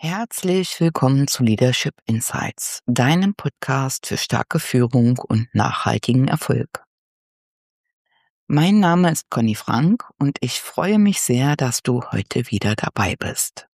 Herzlich willkommen zu Leadership Insights, deinem Podcast für starke Führung und nachhaltigen Erfolg. Mein Name ist Conny Frank und ich freue mich sehr, dass du heute wieder dabei bist.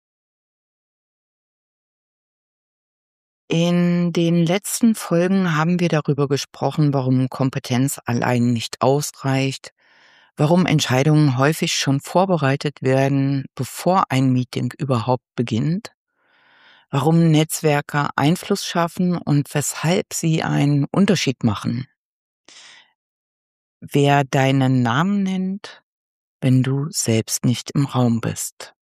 In den letzten Folgen haben wir darüber gesprochen, warum Kompetenz allein nicht ausreicht, warum Entscheidungen häufig schon vorbereitet werden, bevor ein Meeting überhaupt beginnt, warum Netzwerke Einfluss schaffen und weshalb sie einen Unterschied machen. Wer deinen Namen nennt, wenn du selbst nicht im Raum bist.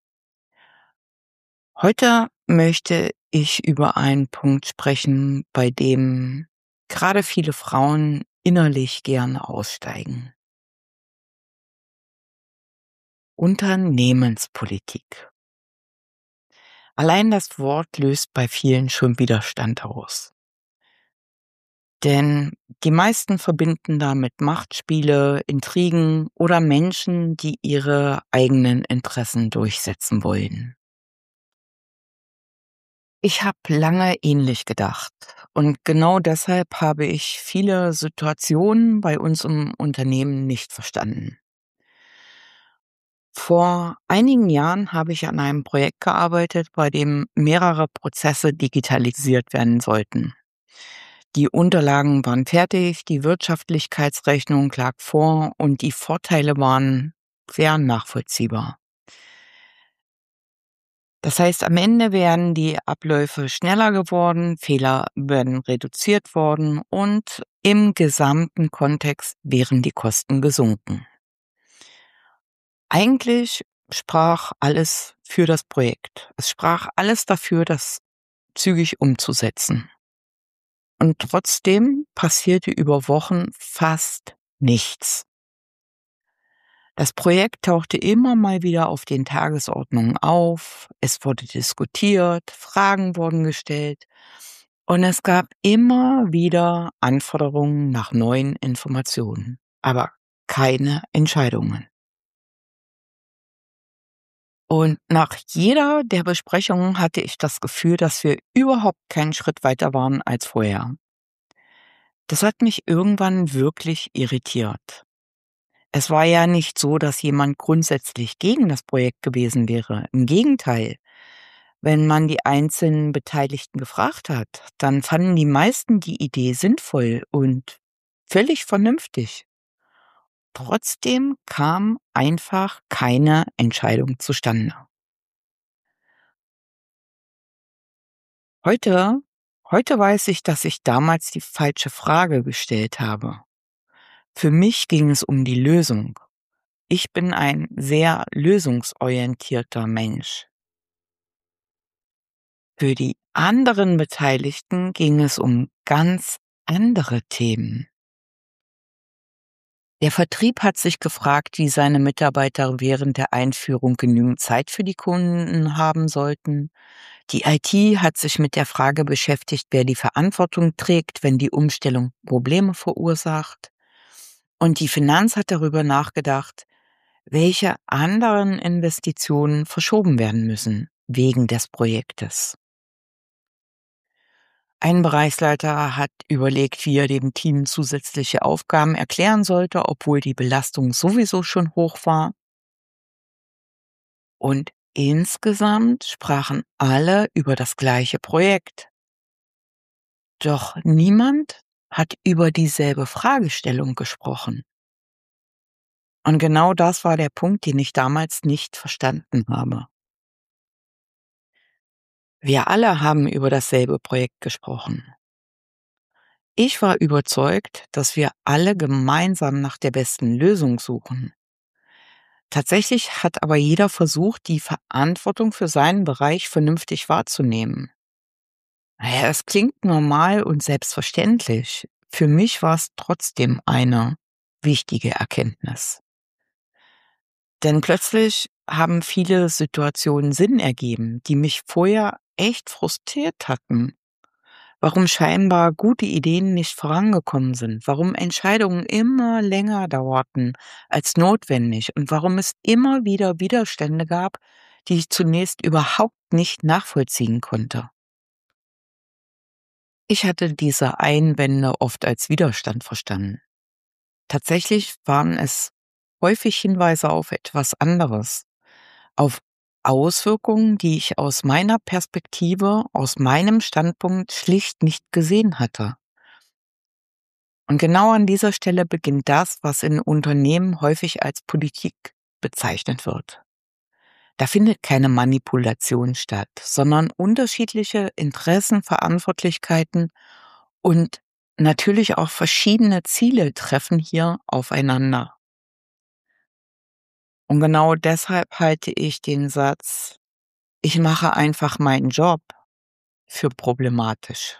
Heute möchte ich über einen Punkt sprechen, bei dem gerade viele Frauen innerlich gerne aussteigen. Unternehmenspolitik. Allein das Wort löst bei vielen schon Widerstand aus. Denn die meisten verbinden damit Machtspiele, Intrigen oder Menschen, die ihre eigenen Interessen durchsetzen wollen. Ich habe lange ähnlich gedacht und genau deshalb habe ich viele Situationen bei uns im Unternehmen nicht verstanden. Vor einigen Jahren habe ich an einem Projekt gearbeitet, bei dem mehrere Prozesse digitalisiert werden sollten. Die Unterlagen waren fertig, die Wirtschaftlichkeitsrechnung lag vor und die Vorteile waren sehr nachvollziehbar. Das heißt, am Ende wären die Abläufe schneller geworden, Fehler werden reduziert worden und im gesamten Kontext wären die Kosten gesunken. Eigentlich sprach alles für das Projekt. Es sprach alles dafür, das zügig umzusetzen. Und trotzdem passierte über Wochen fast nichts. Das Projekt tauchte immer mal wieder auf den Tagesordnungen auf, es wurde diskutiert, Fragen wurden gestellt und es gab immer wieder Anforderungen nach neuen Informationen, aber keine Entscheidungen. Und nach jeder der Besprechungen hatte ich das Gefühl, dass wir überhaupt keinen Schritt weiter waren als vorher. Das hat mich irgendwann wirklich irritiert. Es war ja nicht so, dass jemand grundsätzlich gegen das Projekt gewesen wäre. Im Gegenteil. Wenn man die einzelnen Beteiligten gefragt hat, dann fanden die meisten die Idee sinnvoll und völlig vernünftig. Trotzdem kam einfach keine Entscheidung zustande. Heute, heute weiß ich, dass ich damals die falsche Frage gestellt habe. Für mich ging es um die Lösung. Ich bin ein sehr lösungsorientierter Mensch. Für die anderen Beteiligten ging es um ganz andere Themen. Der Vertrieb hat sich gefragt, wie seine Mitarbeiter während der Einführung genügend Zeit für die Kunden haben sollten. Die IT hat sich mit der Frage beschäftigt, wer die Verantwortung trägt, wenn die Umstellung Probleme verursacht. Und die Finanz hat darüber nachgedacht, welche anderen Investitionen verschoben werden müssen wegen des Projektes. Ein Bereichsleiter hat überlegt, wie er dem Team zusätzliche Aufgaben erklären sollte, obwohl die Belastung sowieso schon hoch war. Und insgesamt sprachen alle über das gleiche Projekt. Doch niemand hat über dieselbe Fragestellung gesprochen. Und genau das war der Punkt, den ich damals nicht verstanden habe. Wir alle haben über dasselbe Projekt gesprochen. Ich war überzeugt, dass wir alle gemeinsam nach der besten Lösung suchen. Tatsächlich hat aber jeder versucht, die Verantwortung für seinen Bereich vernünftig wahrzunehmen. Naja, es klingt normal und selbstverständlich. Für mich war es trotzdem eine wichtige Erkenntnis. Denn plötzlich haben viele Situationen Sinn ergeben, die mich vorher echt frustriert hatten. Warum scheinbar gute Ideen nicht vorangekommen sind, warum Entscheidungen immer länger dauerten als notwendig und warum es immer wieder Widerstände gab, die ich zunächst überhaupt nicht nachvollziehen konnte. Ich hatte diese Einwände oft als Widerstand verstanden. Tatsächlich waren es häufig Hinweise auf etwas anderes, auf Auswirkungen, die ich aus meiner Perspektive, aus meinem Standpunkt schlicht nicht gesehen hatte. Und genau an dieser Stelle beginnt das, was in Unternehmen häufig als Politik bezeichnet wird. Da findet keine Manipulation statt, sondern unterschiedliche Interessen, Verantwortlichkeiten und natürlich auch verschiedene Ziele treffen hier aufeinander. Und genau deshalb halte ich den Satz, ich mache einfach meinen Job, für problematisch.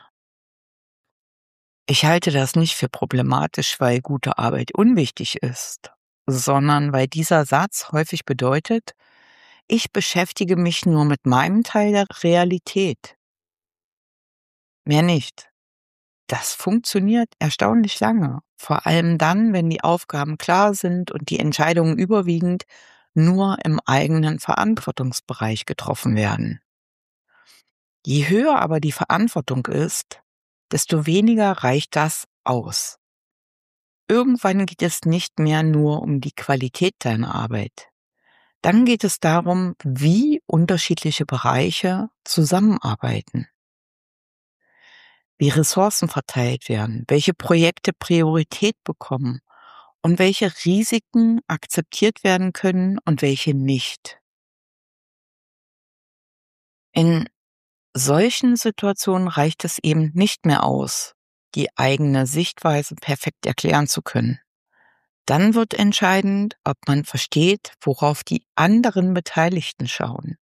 Ich halte das nicht für problematisch, weil gute Arbeit unwichtig ist, sondern weil dieser Satz häufig bedeutet, ich beschäftige mich nur mit meinem Teil der Realität, mehr nicht. Das funktioniert erstaunlich lange, vor allem dann, wenn die Aufgaben klar sind und die Entscheidungen überwiegend nur im eigenen Verantwortungsbereich getroffen werden. Je höher aber die Verantwortung ist, desto weniger reicht das aus. Irgendwann geht es nicht mehr nur um die Qualität deiner Arbeit. Dann geht es darum, wie unterschiedliche Bereiche zusammenarbeiten, wie Ressourcen verteilt werden, welche Projekte Priorität bekommen und welche Risiken akzeptiert werden können und welche nicht. In solchen Situationen reicht es eben nicht mehr aus, die eigene Sichtweise perfekt erklären zu können. Dann wird entscheidend, ob man versteht, worauf die anderen Beteiligten schauen.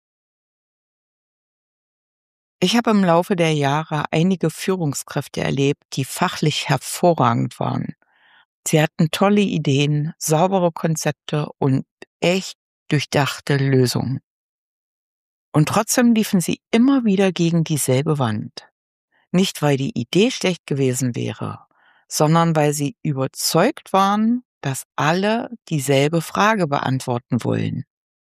Ich habe im Laufe der Jahre einige Führungskräfte erlebt, die fachlich hervorragend waren. Sie hatten tolle Ideen, saubere Konzepte und echt durchdachte Lösungen. Und trotzdem liefen sie immer wieder gegen dieselbe Wand. Nicht, weil die Idee schlecht gewesen wäre, sondern weil sie überzeugt waren, dass alle dieselbe Frage beantworten wollen.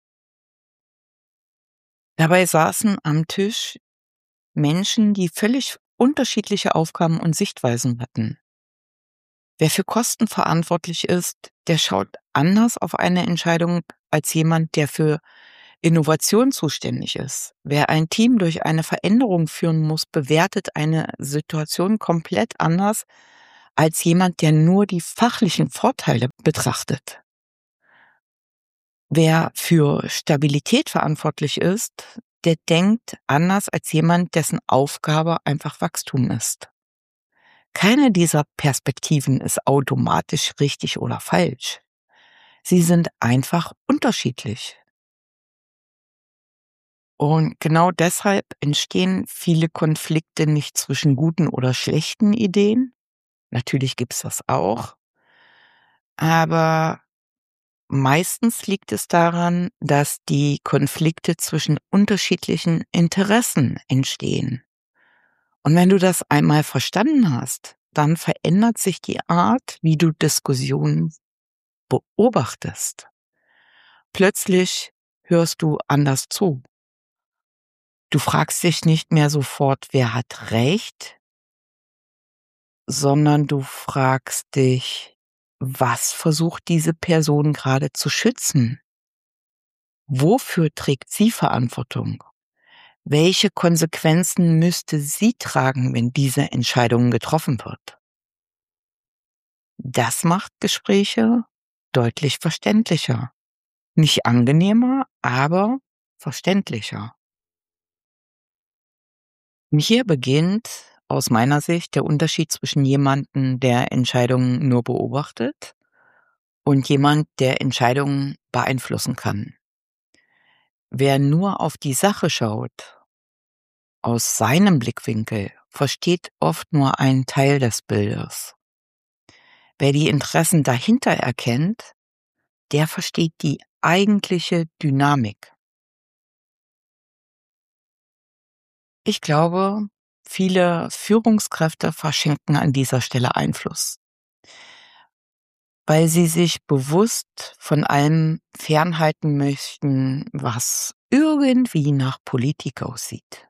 Dabei saßen am Tisch Menschen, die völlig unterschiedliche Aufgaben und Sichtweisen hatten. Wer für Kosten verantwortlich ist, der schaut anders auf eine Entscheidung als jemand, der für Innovation zuständig ist. Wer ein Team durch eine Veränderung führen muss, bewertet eine Situation komplett anders als jemand, der nur die fachlichen Vorteile betrachtet. Wer für Stabilität verantwortlich ist, der denkt anders als jemand, dessen Aufgabe einfach Wachstum ist. Keine dieser Perspektiven ist automatisch richtig oder falsch. Sie sind einfach unterschiedlich. Und genau deshalb entstehen viele Konflikte nicht zwischen guten oder schlechten Ideen. Natürlich gibt's das auch. Aber meistens liegt es daran, dass die Konflikte zwischen unterschiedlichen Interessen entstehen. Und wenn du das einmal verstanden hast, dann verändert sich die Art, wie du Diskussionen beobachtest. Plötzlich hörst du anders zu. Du fragst dich nicht mehr sofort, wer hat recht, sondern du fragst dich, was versucht diese Person gerade zu schützen? Wofür trägt sie Verantwortung? Welche Konsequenzen müsste sie tragen, wenn diese Entscheidung getroffen wird? Das macht Gespräche deutlich verständlicher. Nicht angenehmer, aber verständlicher. Und hier beginnt aus meiner Sicht der Unterschied zwischen jemandem, der Entscheidungen nur beobachtet, und jemand, der Entscheidungen beeinflussen kann. Wer nur auf die Sache schaut, aus seinem Blickwinkel, versteht oft nur einen Teil des Bildes. Wer die Interessen dahinter erkennt, der versteht die eigentliche Dynamik. Ich glaube, viele Führungskräfte verschenken an dieser Stelle Einfluss, weil sie sich bewusst von allem fernhalten möchten, was irgendwie nach Politik aussieht.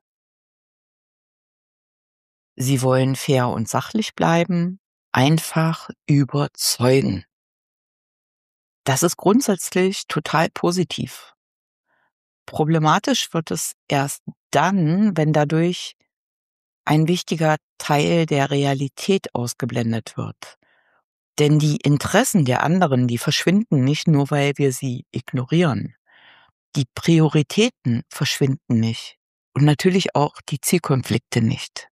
Sie wollen fair und sachlich bleiben, einfach überzeugen. Das ist grundsätzlich total positiv. Problematisch wird es erst dann, wenn dadurch ein wichtiger Teil der Realität ausgeblendet wird. Denn die Interessen der anderen, die verschwinden nicht nur, weil wir sie ignorieren. Die Prioritäten verschwinden nicht und natürlich auch die Zielkonflikte nicht.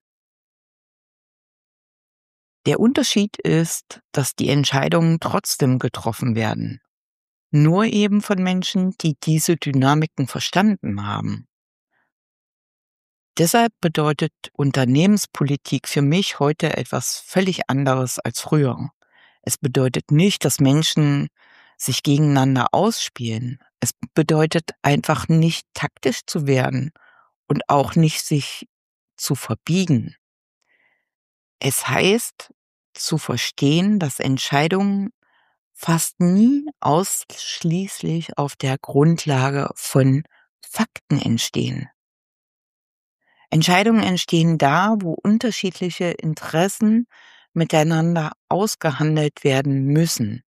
Der Unterschied ist, dass die Entscheidungen trotzdem getroffen werden, nur eben von Menschen, die diese Dynamiken verstanden haben. Deshalb bedeutet Unternehmenspolitik für mich heute etwas völlig anderes als früher. Es bedeutet nicht, dass Menschen sich gegeneinander ausspielen. Es bedeutet einfach nicht taktisch zu werden und auch nicht sich zu verbiegen. Es heißt zu verstehen, dass Entscheidungen fast nie ausschließlich auf der Grundlage von Fakten entstehen. Entscheidungen entstehen da, wo unterschiedliche Interessen miteinander ausgehandelt werden müssen.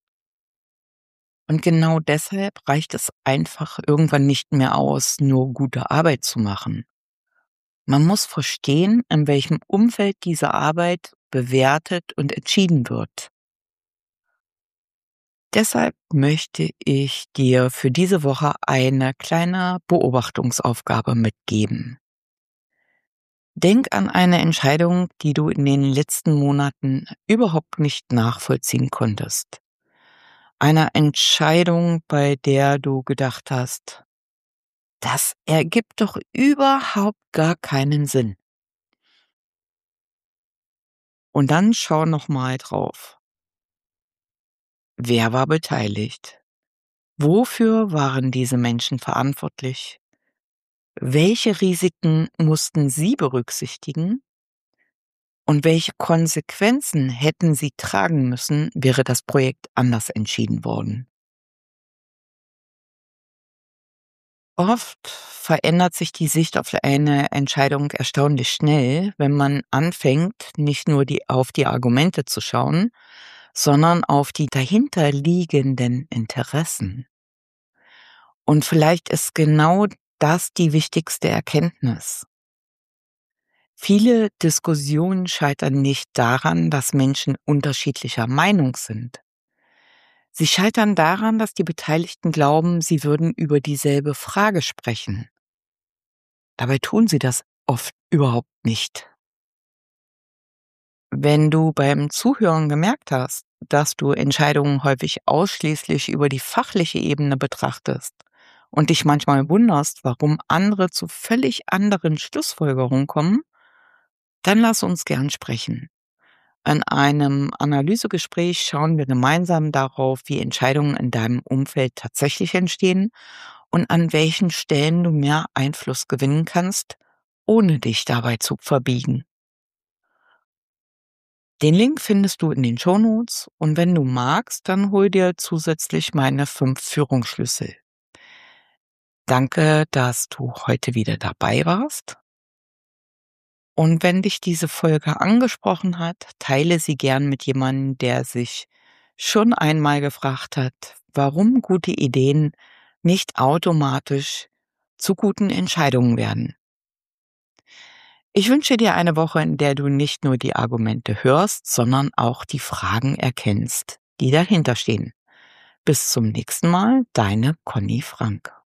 Und genau deshalb reicht es einfach irgendwann nicht mehr aus, nur gute Arbeit zu machen. Man muss verstehen, in welchem Umfeld diese Arbeit bewertet und entschieden wird. Deshalb möchte ich dir für diese Woche eine kleine Beobachtungsaufgabe mitgeben. Denk an eine Entscheidung, die du in den letzten Monaten überhaupt nicht nachvollziehen konntest. Eine Entscheidung, bei der du gedacht hast, das ergibt doch überhaupt gar keinen Sinn. Und dann schau noch mal drauf. Wer war beteiligt? Wofür waren diese Menschen verantwortlich? Welche Risiken mussten sie berücksichtigen? Und welche Konsequenzen hätten sie tragen müssen, wäre das Projekt anders entschieden worden? Oft verändert sich die Sicht auf eine Entscheidung erstaunlich schnell, wenn man anfängt, nicht nur auf die Argumente zu schauen, sondern auf die dahinterliegenden Interessen. Und vielleicht ist genau das die wichtigste Erkenntnis. Viele Diskussionen scheitern nicht daran, dass Menschen unterschiedlicher Meinung sind. Sie scheitern daran, dass die Beteiligten glauben, sie würden über dieselbe Frage sprechen. Dabei tun sie das oft überhaupt nicht. Wenn du beim Zuhören gemerkt hast, dass du Entscheidungen häufig ausschließlich über die fachliche Ebene betrachtest und dich manchmal wunderst, warum andere zu völlig anderen Schlussfolgerungen kommen, dann lass uns gern sprechen. In einem Analysegespräch schauen wir gemeinsam darauf, wie Entscheidungen in deinem Umfeld tatsächlich entstehen und an welchen Stellen du mehr Einfluss gewinnen kannst, ohne dich dabei zu verbiegen. Den Link findest du in den Shownotes und wenn du magst, dann hol dir zusätzlich meine 5 Führungsschlüssel. Danke, dass du heute wieder dabei warst. Und wenn dich diese Folge angesprochen hat, teile sie gern mit jemandem, der sich schon einmal gefragt hat, warum gute Ideen nicht automatisch zu guten Entscheidungen werden. Ich wünsche dir eine Woche, in der du nicht nur die Argumente hörst, sondern auch die Fragen erkennst, die dahinter stehen. Bis zum nächsten Mal, deine Conny Frank.